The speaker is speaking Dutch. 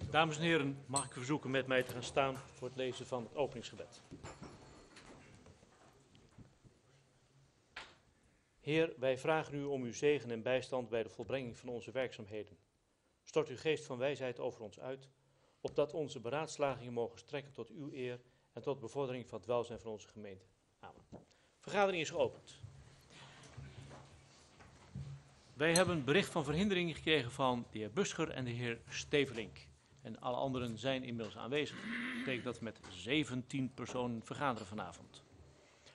Dames en heren, mag ik u verzoeken met mij te gaan staan voor het lezen van het openingsgebed. Heer, wij vragen u om uw zegen en bijstand bij de volbrenging van onze werkzaamheden. Stort uw geest van wijsheid over ons uit, opdat onze beraadslagingen mogen strekken tot uw eer en tot bevordering van het welzijn van onze gemeente. Amen. Vergadering is geopend. Wij hebben een bericht van verhindering gekregen van de heer Buscher en de heer Stevelink. En alle anderen zijn inmiddels aanwezig. Dat betekent dat we met 17 personen vergaderen vanavond.